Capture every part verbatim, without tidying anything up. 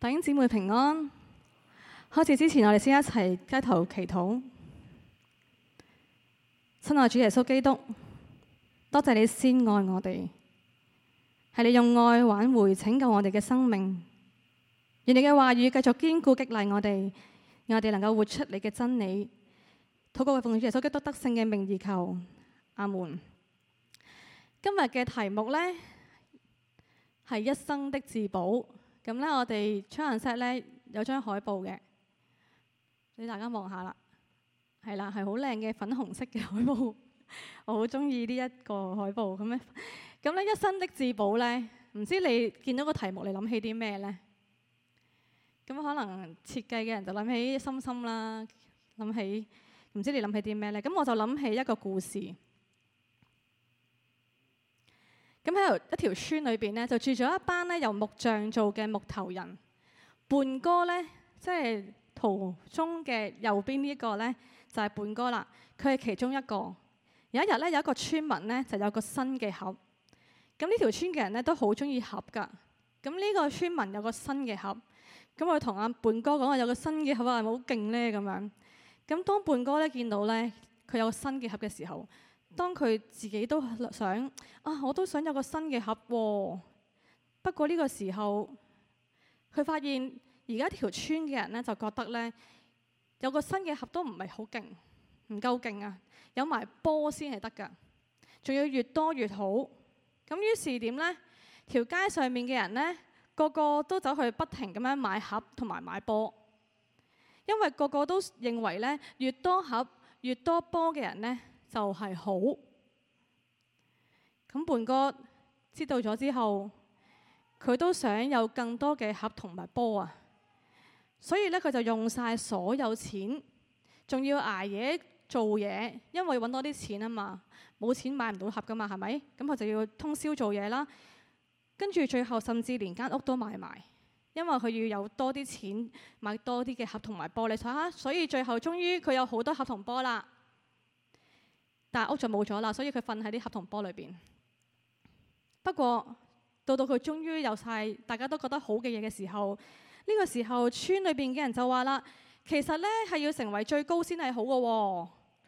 弟兄姊妹平安。開始之前，我哋先一齊低頭祈禱。親愛主耶穌基督，多謝你先愛我哋，係你用愛挽回拯救我哋嘅生命。願你嘅話語繼續堅固激勵我哋，讓我哋能夠活出你嘅真理。禱告奉主耶穌基督得勝嘅名而求，阿門。今日嘅題目呢係一生的至寶。咁咧，我哋出行 set 咧有張海報嘅，俾大家望下啦。係啦，係好靚嘅粉紅色嘅海報，我好中意呢一個海報咁咧。咁咧，一生的至寶咧，唔知你見到個題目，你諗起啲咩咧？咁可能設計嘅人就諗起心心啦，諗起唔知你諗起啲咩咧？咁我就諗起一個故事。咁喺一條村裏邊咧，就住咗一班咧由木匠做嘅木頭人。胖哥咧，即係圖中嘅右邊呢一個咧，就係胖哥啦。佢係其中一個。有一日咧，有一個村民咧，就有個新嘅盒。咁呢條村嘅人咧都好中意盒㗎。咁呢個村民有個新嘅盒，咁佢同阿胖哥講話有個新嘅盒啊，係咪好勁咧？咁樣。咁當胖哥咧見到咧佢有個新嘅盒嘅時候，當佢自己都想啊，我都想有個新嘅盒喎。不過呢個時候，佢發現而家條村嘅人咧就覺得咧有個新嘅盒都唔係好勁，唔夠勁啊！有埋波先係得㗎，仲要越多越好。咁於是點呢？條街上面嘅人呢，個個都走去不停咁樣買盒同埋買波，因為個個都認為咧越多盒越多波嘅人呢，就係好。咁胖哥知道咗之後，佢都想有更多嘅盒同埋波啊，所以咧佢就用晒所有錢，仲要捱夜做嘢，因為揾多啲錢啊嘛，冇錢買唔到盒噶嘛，係咪？咁佢就要通宵做嘢啦，跟住最後甚至連間屋都賣埋，因為佢要有多啲錢買多啲嘅盒同埋波。你睇下，所以最後終於佢有好多盒同波啦。但係屋就冇咗啦，所以佢瞓喺啲盒同波裏邊。不過到到佢終於有晒大家都覺得好嘅嘢嘅時候，呢個時候村裏邊嘅人就話啦，其實呢係要成為最高先係好嘅喎。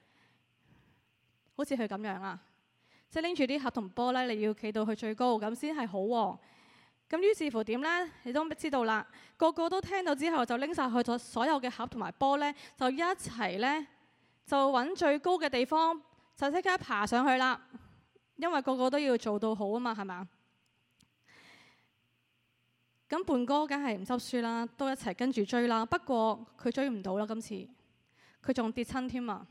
好似佢咁樣啊，即係拎住啲盒同波呢，你要企到去最高咁先係好喎。咁於是乎點呢？你都知道啦，個個都聽到之後就拎晒去咗所有嘅盒同埋波呢，就一齊呢，就揾最高嘅地方。就即刻爬上去啦，因為個個都要做到好啊嘛，係咪？咁胖哥梗係唔執輸啦，都一齊跟住追啦。不過佢追唔到啦，今次佢仲跌親添啊！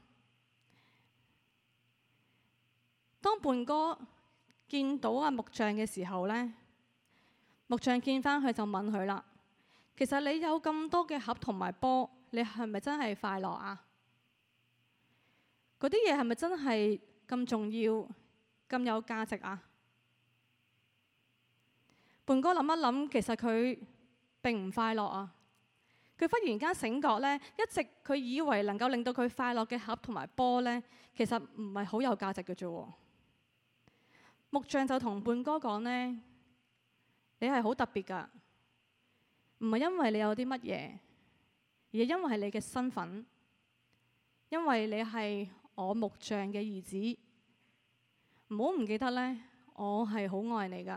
當胖哥見到阿木匠嘅時候呢，木匠見翻佢就問佢啦：其實你有咁多嘅盒同埋波，你係咪真係快樂啊？嗰啲嘢係咪真係咁重要、咁有價值啊？胖哥諗一諗，其實佢並唔快樂啊！佢忽然間醒覺呢，一直佢以為能夠令到佢快樂嘅盒同埋波呢，其實唔係好有價值嘅啫。木匠就同胖哥講呢：你係好特別㗎，唔係因為你有啲乜嘢，而係因為係你嘅身份，因為你係我木匠嘅兒子。唔好唔記得呢，我係好愛你噶。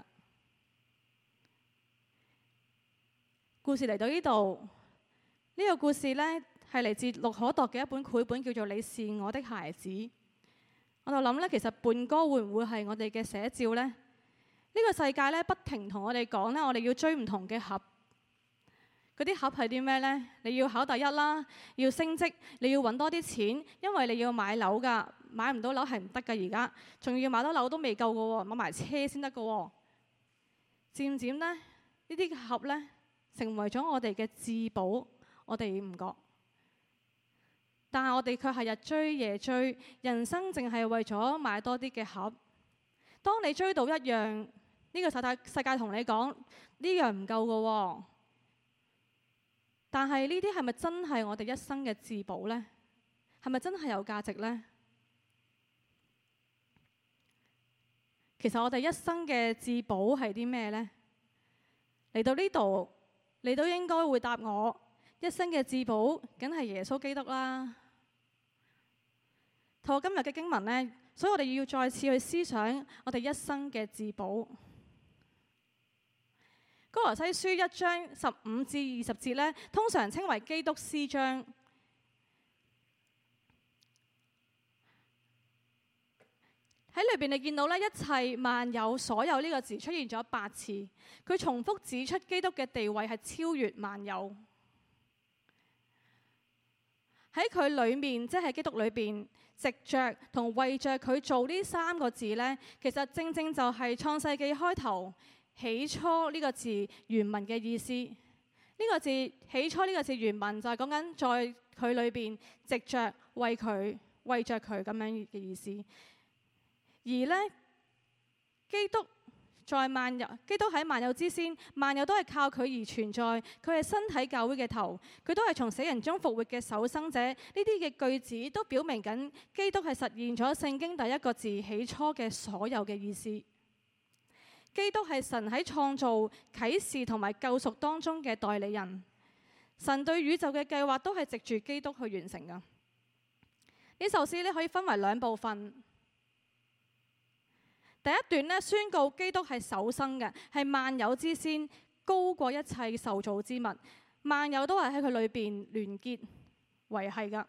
故事嚟到呢度，呢個故事呢係嚟自陸可鐸嘅一本繪本，叫做《你是我的孩子》。我就諗呢，其實胖哥會唔會係我哋嘅寫照呢？呢個世界呢，不停同我哋講呢，我哋要追唔同嘅盒。嗰啲盒係啲咩呢？你要考第一啦，要升職，你要揾多啲錢，因為你要買樓㗎，買唔到樓係唔得㗎。而家仲要買到樓都未夠㗎喎，買埋車先得㗎喎。漸漸呢，呢啲盒呢，成為咗我哋嘅至寶，我哋唔覺。但係我哋卻係日追夜追，人生淨係為咗買多啲嘅盒。當你追到一樣，呢個世界世界同你講呢樣唔夠㗎喎。但係呢啲係咪真係我哋一生嘅至寶呢？係咪真係有價值呢？其實我哋一生嘅至寶係啲咩呢？嚟到呢度， 你都應該會答我，一生嘅至寶梗係耶穌基督啦。透過今日嘅經文呢，所以我哋要再次去思想我哋一生嘅至寶。歌羅西書一章十五至二十節呢，通常稱為基督詩章。喺裏邊你見到咧，一切萬有所有呢個字出現咗八次，佢重複指出基督嘅地位係超越萬有。喺佢裏面，即係基督裏邊，藉着同為着佢做呢三個字呢，其實正正就係創世記開頭起初呢個字原文嘅意思。呢、這個字起初呢個字原文就係講緊在佢裏邊藉着為佢為着佢咁樣嘅意思。而呢，基督在萬有，基督喺萬有之先，萬有都係靠佢而存在。佢係身體教會嘅頭，佢都係從死人中復活嘅首生者。呢啲嘅句子都表明緊基督係實現咗聖經第一個字起初嘅所有嘅意思。基督係神喺創造、啟示同埋救贖當中嘅代理人。神對宇宙嘅計劃都係藉住基督去完成㗎。呢首詩咧可以分為兩部分。第一段咧宣告基督係首生嘅，係萬有之先，高過一切受造之物，萬有都係喺佢裏邊聯結維繫噶。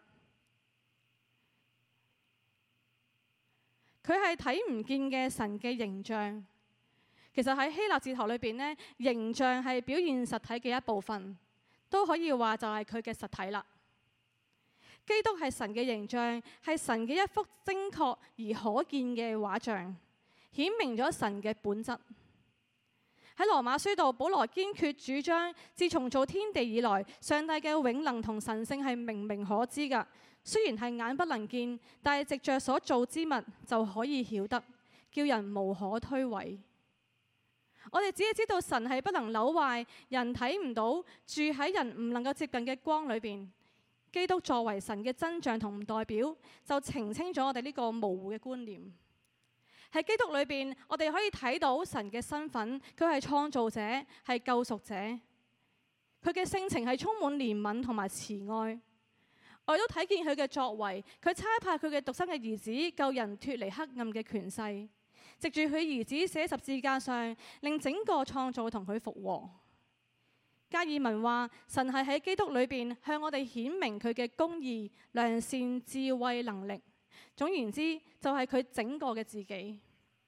佢係睇唔見嘅神嘅形象。其實喺希臘哲學裏邊呢，形象係表現實體嘅一部分，都可以話就係佢嘅實體啦。基督係神嘅形象，係神嘅一幅精確而可見嘅畫像，顯明咗神嘅本質。喺羅馬書度，保羅堅決主張，自從造天地以來，上帝嘅永能同神性係明明可知噶。雖然係眼不能見，但係藉着所造之物就可以曉得，叫人無可推諉。我哋只係知道神係不能朽壞，人睇唔到，住喺人唔能夠接近嘅光裏邊。基督作為神嘅真像同代表，就澄清咗我哋呢個模糊嘅觀念。喺基督裏邊，我哋可以睇到神嘅身份，佢係創造者，係救贖者。佢嘅性情係充滿憐憫同埋慈愛。我哋都睇見佢嘅作為，佢差派佢嘅獨生嘅兒子救人脫離黑暗嘅權勢。藉住佢兒子寫喺十字架上，令整個創造同佢復和。加爾文話：神係喺基督裏邊向我哋顯明佢嘅公義、良善、智慧、能力。總言之，就係佢整個嘅自己。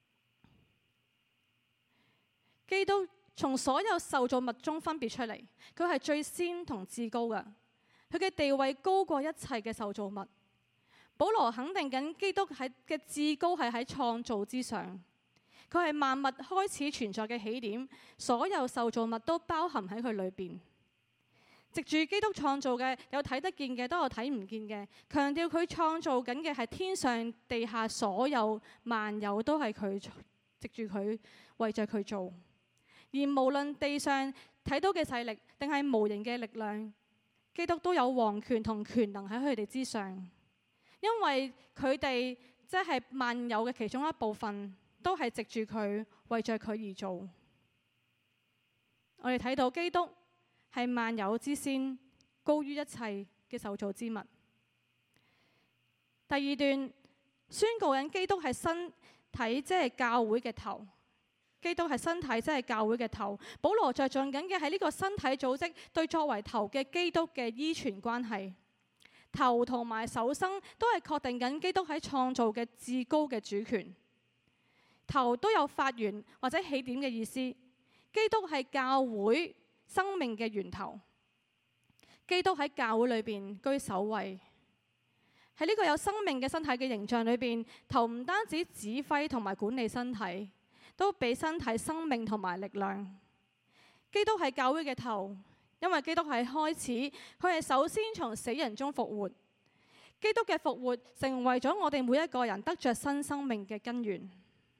基督從所有受造物中分別出嚟，佢係最先同至高嘅，佢嘅地位高過一切嘅受造物。保羅肯定緊基督喺嘅至高係喺創造之上，佢係萬物開始存在嘅起點，所有受造物都包含喺佢裏邊。藉住基督創造嘅，有睇得見嘅，都有睇唔見嘅。強調佢創造緊嘅係天上地下所有萬有，都係佢藉住佢為着佢做。而無論地上睇到嘅勢力，定係無形嘅力量，基督都有王權同權能喺佢哋之上。因為佢哋即係萬有嘅其中一部分，都係藉住佢為着佢而做。我哋睇到基督係萬有之先，高於一切嘅受造之物。第二段宣告緊基督係身體，即係教會嘅頭。基督係身體，即係教會嘅頭。保羅着重緊嘅係呢個身體組織對作為頭嘅基督嘅依存關係。頭同埋首生都係確定緊基督喺創造嘅至高嘅主權。頭都有發源或者起點嘅意思。基督係教會生命嘅源頭。基督喺教會裏邊居首位。喺呢個有生命嘅身體嘅形象裏邊，頭唔單止指揮同埋管理身體，都俾身體生命同埋力量。基督係教會嘅頭。因為基督係開始，佢係首先從死人中復活。基督嘅復活成為咗我哋每一個人得着新生命嘅根源。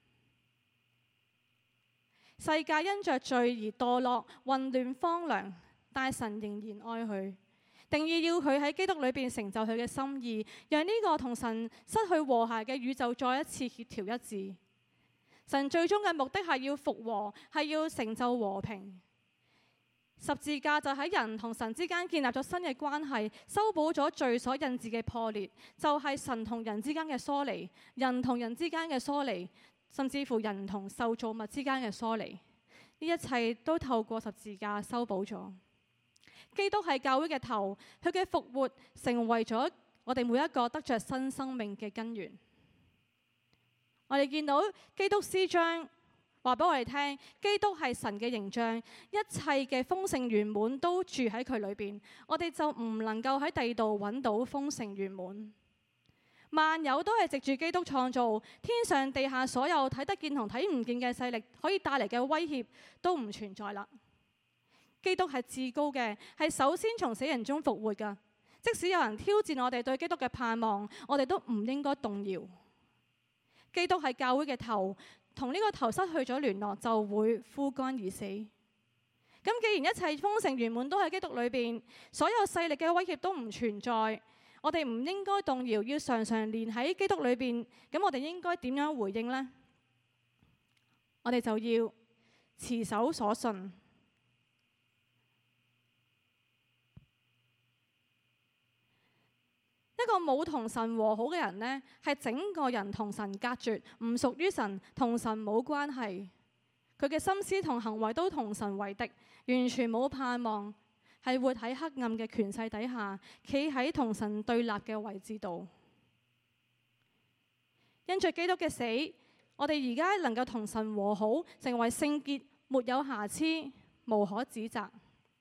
世界因着罪而墮落、混亂、荒涼，但神仍然愛佢，定意要佢喺基督裏邊成就佢嘅心意，讓呢個同神失去和諧嘅宇宙再一次協調一致。神最終嘅目的係要復和，係要成就和平。 十字架就喺人同神之間建立咗新嘅關係，修補咗罪所引致嘅破裂，就係神同人之間嘅疏離，人同人之間嘅疏離，甚至乎人同受造物之間嘅疏離，呢一切都透過十字架修補咗。基督係教會嘅頭，佢嘅復活成為咗我哋每一個得着新生命嘅根源。我哋見到基督詩章話俾我哋聽，基督係神嘅形象，一切嘅豐盛圓滿都住喺佢裏邊。我哋就唔能夠喺第二度揾到豐盛圓滿。萬有都係藉住基督創造，天上地下所有睇得見同睇唔見嘅勢力可以帶嚟嘅威脅都唔存在啦。基督係至高嘅，係首先從死人中復活㗎。即使有人挑戰我哋對基督嘅盼望，我哋都唔應該動搖。基督係教會嘅頭，同呢個頭失去咗聯絡，就會枯乾而死。咁既然一切豐盛圓滿都喺基督裏邊，所有勢力嘅威脅都唔存在，我哋唔應該動搖，要常常連喺基督裏邊。咁我哋應該點樣回應呢？我哋就要持守所信。一個冇同神和好嘅人呢，係整個人同神隔絕，唔屬於神，同神冇關係。佢嘅心思同行為都同神為敵，完全冇盼望，係活喺黑暗嘅權勢底下，企喺同神對立嘅位置度。因着基督嘅死，我哋而家能夠同神和好，成為聖潔，沒有瑕疵，無可指責。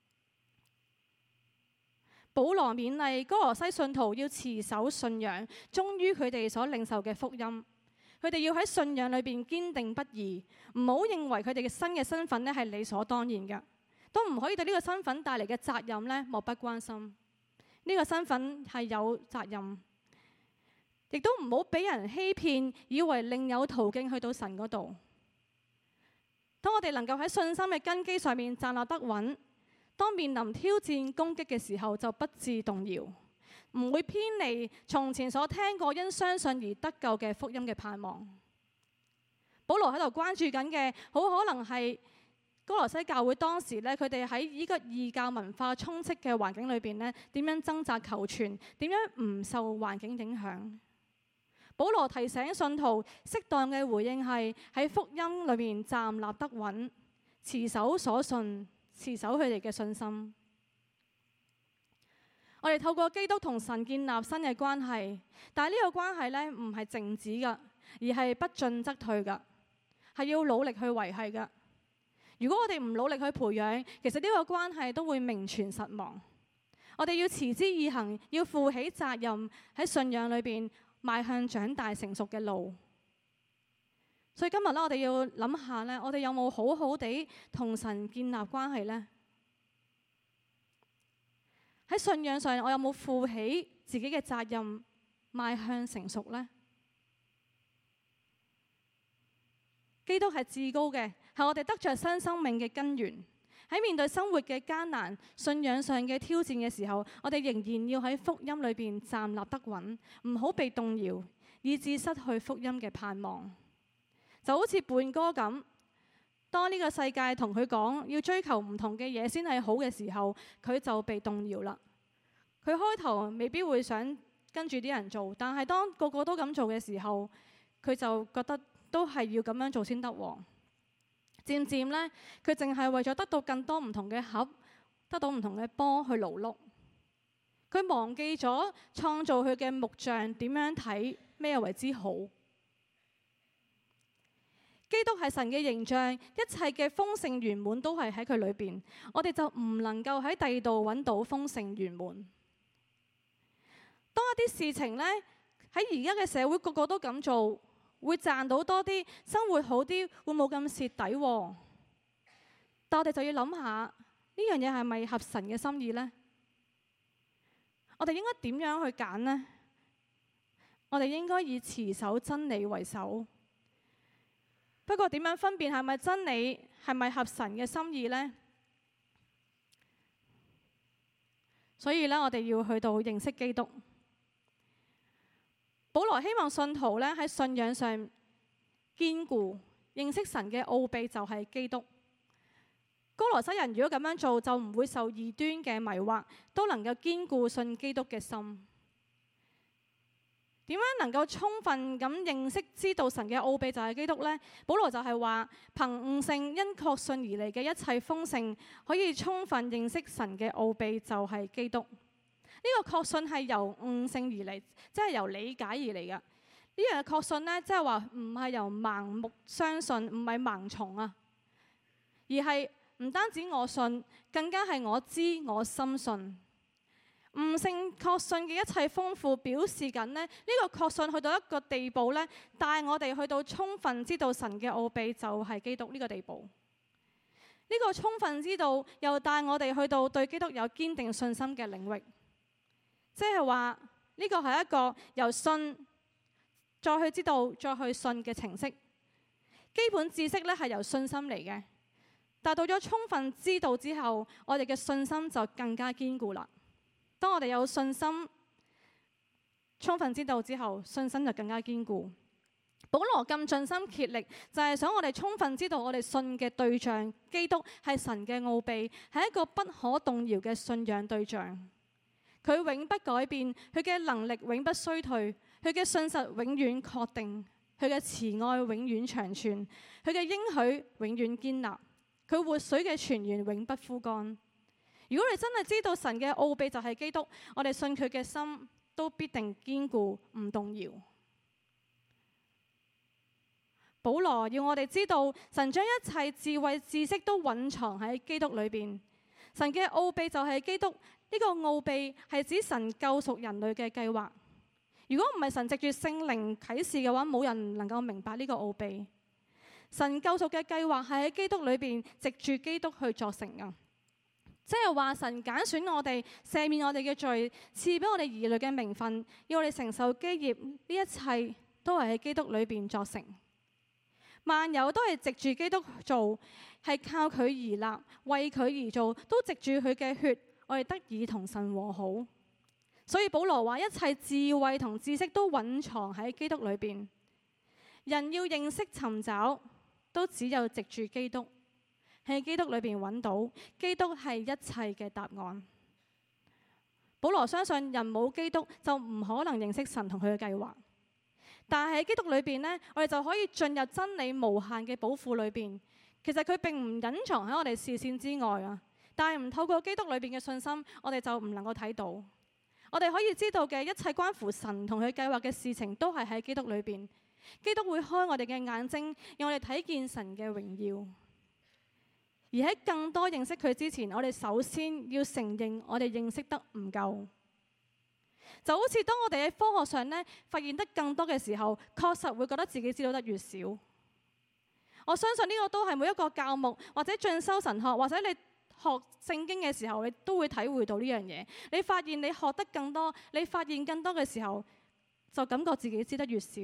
保羅勉勵哥羅西信徒要持守信仰，忠於佢哋所領受嘅福音。佢哋要喺信仰裏邊堅定不移，唔好認為佢哋嘅新嘅身份咧係理所當然嘅，都唔可以對呢個身份帶嚟嘅責任咧漠不關心。呢個身份係有責任，亦都唔好俾人欺騙，以為另有途徑去到神嗰度。當我哋能夠喺信心嘅根基上面站立得穩，當面臨挑戰攻擊嘅時候，就不致動搖，唔會偏離從前所聽過因相信而得救嘅福音嘅盼望。保羅喺度關注緊嘅，好可能係哥羅西教會當時咧，佢哋喺呢個異教文化充斥嘅環境裏邊咧，點樣掙扎求存，點樣唔受環境影響。保羅提醒信徒，適當嘅回應係喺福音裏面站立得穩，持守所信。持守佢哋嘅信心。我哋透過基督同神建立新嘅關係，但係呢個關係咧唔係靜止㗎，而係不進則退㗎，係要努力去維繫㗎。如果我哋唔努力去培養，其實呢個關係都會名存實亡。我哋要持之以恆，要負起責任，喺信仰裏邊邁向長大成熟嘅路。所以今日咧，我哋要諗下咧，我哋有冇好好地同神建立關係呢？喺信仰上，我有冇負起自己嘅責任，邁向成熟呢？基督係至高嘅，係我哋得着新生命嘅根源。喺面對生活嘅艱難、信仰上嘅挑戰嘅時候，我哋仍然要喺福音裏邊站立得穩，唔好被動搖，以致失去福音嘅盼望。就好似叛哥咁，當呢個世界同佢講要追求唔同嘅嘢先係好嘅時候，佢就被動搖啦。佢開頭未必會想跟住啲人做，但係當個個都咁做嘅時候，佢就覺得都係要咁樣做先得喎。漸漸呢，佢淨係為咗得到更多唔同嘅盒，得到唔同嘅波去勞碌。佢忘記咗創造佢嘅木匠點樣睇咩為之好。基督係神嘅形象，一切嘅豐盛圓滿都係喺佢裏邊。我哋就唔能夠喺第二度揾到豐盛圓滿。當一啲事情呢，喺而家嘅社會個個都咁做，會賺到多啲，生活好啲，會冇咁蝕底喎。但我哋就要諗下，呢樣嘢係咪合神嘅心意呢？我哋應該點樣去揀呢？我哋應該以持守真理為首。不過點樣分辨係咪真理，係咪合神嘅心意呢？所以呢，我哋要去到認識基督。保羅希望信徒咧喺信仰上堅固，認識神嘅奧秘就係基督。 哥羅西人如果咁樣做，就唔會受異端嘅迷惑，都能夠堅固信基督嘅心。點樣能夠充分咁認識知道神嘅奧秘就係基督呢？保羅就係話，憑悟性因確信而嚟嘅一切豐盛，可以充分認識神嘅奧秘就係基督。呢、這個確信係由悟性而嚟，即係由理解而嚟嘅。呢樣嘅確信呢，即係話唔係由盲目相信，唔係盲從啊，而係唔單止我信，更加係我知我深信。悟性確信嘅一切豐富，表示緊呢，呢、這個確信去到一個地步呢，帶我哋去到充分知道神嘅奧秘就係基督呢個地步。呢、這個充分知道又帶我哋去到對基督有堅定信心嘅領域，即係話呢個係一個由信再去知道再去信嘅程式。基本知識呢係由信心嚟嘅，但到咗充分知道之後，我哋嘅信心就更加堅固啦。當我哋有信心，充分知道之後，信心就更加堅固。保羅咁盡心竭力，就係想我哋充分知道我哋信嘅對象基督係神嘅奧秘，係一個不可動搖嘅信仰對象。佢永不改變，佢嘅能力永不衰退，佢嘅信實永遠確定，佢嘅慈愛永遠長存，佢嘅應許永遠堅立，佢活水嘅泉源永不枯乾。如果你真係知道神嘅奧秘就係基督，我哋信佢嘅心都必定堅固唔動搖。保羅要我哋知道，神將一切智慧知識都蘊藏喺基督裏邊。神嘅奧秘就係基督，呢個奧秘係指神救贖人類嘅計劃。如果唔係神藉住聖靈啟示嘅話，冇人能夠明白呢個奧秘。神救贖嘅計劃係喺基督裏邊，藉住基督去作成噶。即係話神揀選我哋，赦免我哋嘅罪，賜俾我哋兒女嘅名分，要我哋承受基業，呢一切都係喺基督裏邊作成。萬有都係藉住基督做，係靠佢而立，為佢而做，都藉住佢嘅血，我哋得以同神和好。所以保羅話，一切智慧同知識都蘊藏喺基督裏邊。人要認識尋找，都只有藉住基督。喺基督裏邊揾到，基督係一切嘅答案。保羅相信人冇基督就唔可能認識神同佢嘅計劃，但係喺基督裏邊呢，我哋就可以進入真理無限嘅寶庫裏邊。其實佢並唔隱藏喺我哋視線之外啊，但係唔透過基督裏邊嘅信心，我哋就唔能夠睇到。我哋可以知道嘅一切關乎神同佢計劃嘅事情，都係喺基督裏邊。基督會開我哋嘅眼睛，讓我哋睇見神嘅榮耀。而喺更多認識佢之前，我哋首先要承認我哋認識得唔夠。就好似當我哋喺科學上呢發現得更多嘅時候，確實會覺得自己知道得越少。我相信呢個都係每一個教牧或者進修神學或者你學聖經嘅時候，你都會體會到呢樣嘢。你發現你學得更多，你發現更多嘅時候，就感覺自己知得越少。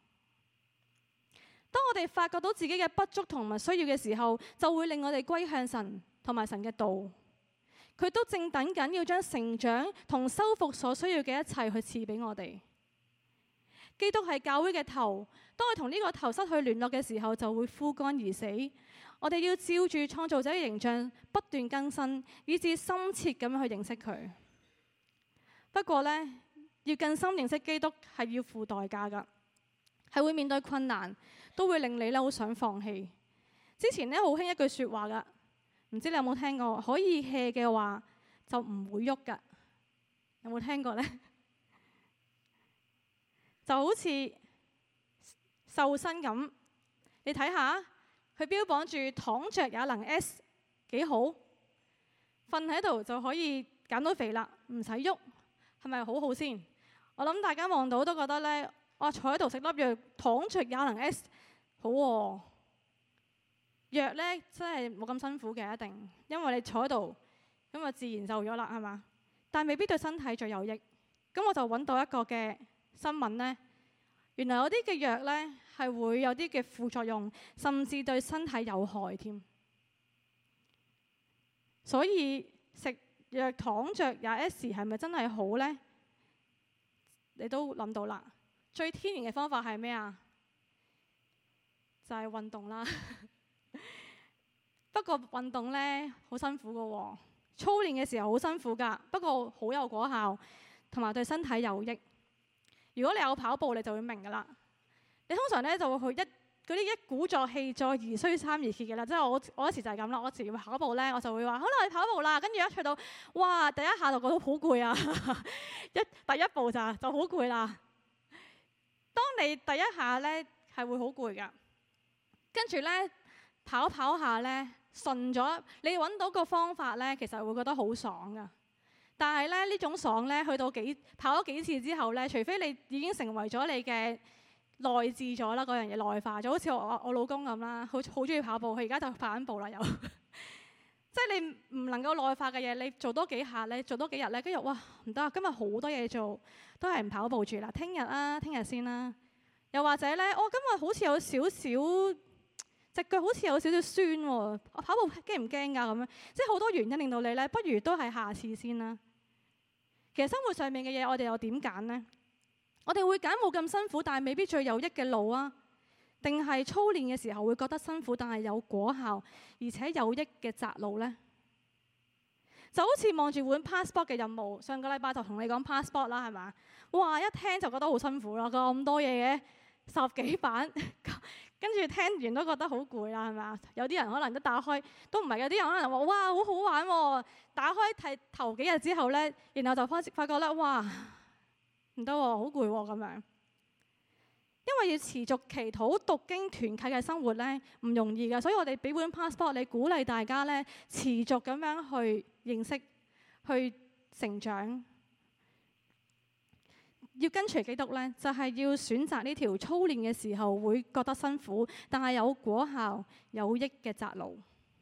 當我哋發覺到自己嘅不足同埋需要嘅時候，就會令我哋歸向神同埋神嘅道。佢都正等緊要將成長同修復所需要嘅一切去賜俾我哋。基督係教會嘅頭，當佢同呢個頭失去聯絡嘅時候，就會枯乾而死。我哋要照住創造者嘅形象不斷更新，以致深切咁樣去認識佢。不過呢，要更深認識基督係要付代價噶，係會面對困難，都會令你咧好想放棄。之前咧好興一句說話噶，唔知你有冇聽過？可以 hea 嘅話就唔會喐噶，有冇聽過呢？就好似瘦身咁，你睇下佢標榜住躺着也能 S， 幾好，瞓喺度就可以減到肥啦，唔使喐，係咪好好先？我諗大家望到都覺得呢，哇！坐喺度食粒藥，躺着也能 S， 好喎、啊。藥呢真係冇咁辛苦嘅，一定，因為你坐喺度，咁啊自然就咗啦，係嘛？但未必對身體最有益。咁我就揾到一個嘅新聞呢，原來有啲嘅藥呢係會有啲嘅副作用，甚至對身體有害添。所以食藥躺着也 S 係咪真係好呢？你都諗到啦。最天然嘅方法係咩啊？就係運動啦。不不過運動咧好辛苦㗎喎，操練嘅時候好辛苦㗎，不過好有果效，同埋對身體有益。如果你有跑步，你就會明㗎啦。你通常咧就會去一嗰啲一鼓作氣，再而衰三而竭嘅啦。即係我我有時就係咁啦。我時跑步咧，我就會話好啦，我哋跑步啦。跟住一去到，哇！第一下就覺得好攰啊，一第一步咋就好攰啦。當你第一下咧係會好攰㗎，跟住咧跑跑下咧順咗，你揾到個方法咧，其實會覺得好爽㗎。但係咧呢種爽咧，去到幾跑咗幾次之後咧，除非你已經成為咗你嘅內置咗啦，嗰樣嘢內化咗，好似我我老公咁啦，好好中意跑步，佢而家就跑緊步啦又。即係你唔能夠內化嘅嘢，你做多幾下咧，做多幾日咧，跟住哇唔得啊！今日好多嘢做，都係唔跑步住啦，聽日啊，聽日先啦。又或者咧，我、哦、今日好似有少少隻腳好似有少少酸喎，我跑步驚唔驚㗎咁樣？即係好多原因令到你咧，不如都係下次先啦。其實生活上面嘅嘢，我哋又點揀呢？我哋會揀冇咁辛苦，但係未必最有益嘅路啊？定係操練嘅時候會覺得辛苦，但係有果效而且有益嘅窄路呢？就好似望住本 passport 嘅任務，上個禮拜就同你講 passport 啦，係嘛？哇！一聽就覺得好辛苦啦，咁多嘢嘅十幾版，跟住聽完都覺得好攰啦，係嘛？有啲人可能一打開都唔係，有啲人可能話哇好好玩喎、哦！打開睇頭幾日之後呢，然後就發發覺咧哇唔得喎，好攰喎咁樣。因為要持續祈禱、讀經、團契嘅生活咧，唔容易㗎，所以我哋俾本 passport，你鼓勵大家咧，持續咁樣去認識、去成長。要跟隨基督咧，就係要選擇呢條操練嘅時候會覺得辛苦，但係有果效、有益嘅窄路。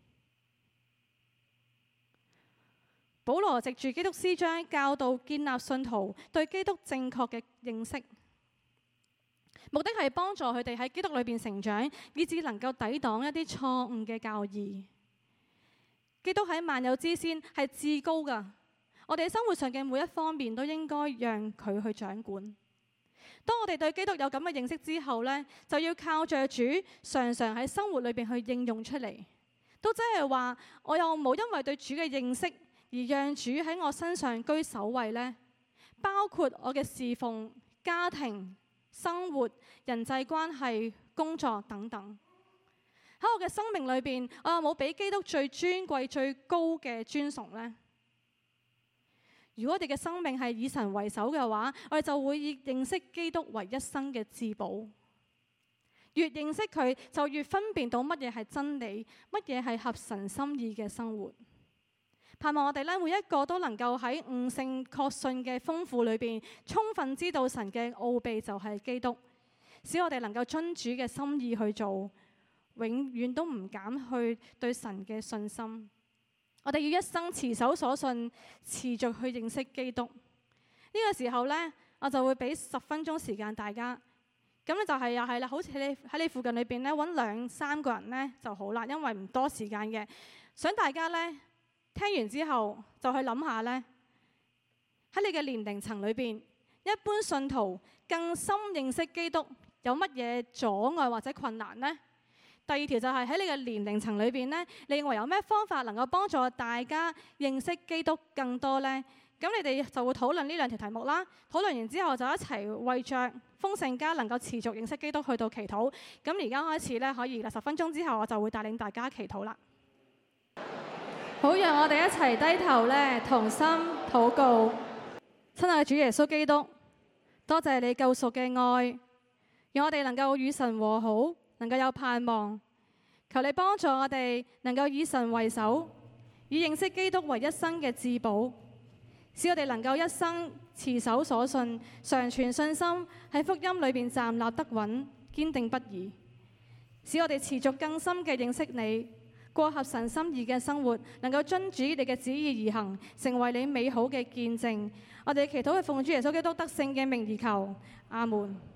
保羅藉住基督師章教導、建立信徒對基督正確嘅認識。目的係幫助佢哋喺基督裏邊成長，以致能夠抵擋一啲錯誤嘅教義。基督喺萬有之先係至高㗎，我哋生活上嘅每一方面都應該讓佢去掌管。當我哋對基督有咁嘅認識之後呢，就要靠着主，常常喺生活裏邊去應用出嚟。都即係話，我又冇因為對主嘅認識而讓主喺我身上居首位呢？包括我嘅侍奉、家庭、生活、人際關係、工作等等，喺我嘅生命裏邊，我有冇俾基督最尊貴、最高嘅尊崇呢？如果我哋嘅生命係以神為首嘅話，我哋就會以認識基督為一生嘅至寶。越認識佢，就越分辨到乜嘢係真理，乜嘢係合神心意嘅生活。盼望我哋咧，每一個都能夠喺悟性確信嘅豐富裏邊，充分知道神嘅奧秘就係基督，使我哋能夠遵主嘅心意去做，永遠都唔減去對神嘅信心。我哋要一生持守所信，持續去認識基督。呢、這個時候呢，我就會俾十分鐘時間大家。咁咧就係又係啦，好似你喺你附近裏邊咧揾兩三個人呢就好啦，因為唔多時間嘅，想大家呢。聽完之後就去諗下呢，喺你嘅年齡層裏邊，一般信徒更深認識基督有乜嘢阻礙或者困難呢？第二條就係喺你嘅年齡層裏邊呢，你認為有咩方法能夠幫助大家認識基督更多呢？咁你哋就會討論呢兩條題目啦。討論完之後就一齊為着豐盛家能夠持續認識基督去到祈禱。咁而家開始呢，可以啦，十分鐘之後我就會帶領大家祈禱啦。好，讓我哋一齊低頭咧，同心禱告。親愛嘅主耶穌基督，多謝你救贖嘅愛，讓我哋能夠與神和好，能夠有盼望。求你幫助我哋能夠以神為首，以認識基督為一生嘅至寶，使我哋能夠一生持守所信，常存信心，喺福音裏邊站立得穩，堅定不移，使我哋持續更深嘅認識你，過合神心意嘅生活，能夠遵主你嘅旨意而行，成為你美好嘅見證。我哋祈禱係奉主耶穌基督得勝嘅名而求，阿門。